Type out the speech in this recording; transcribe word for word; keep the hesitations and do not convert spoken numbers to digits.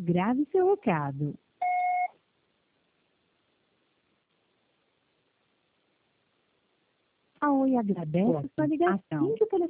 Grave seu recado. A Oi agradece sua ligação. Assim que o telefone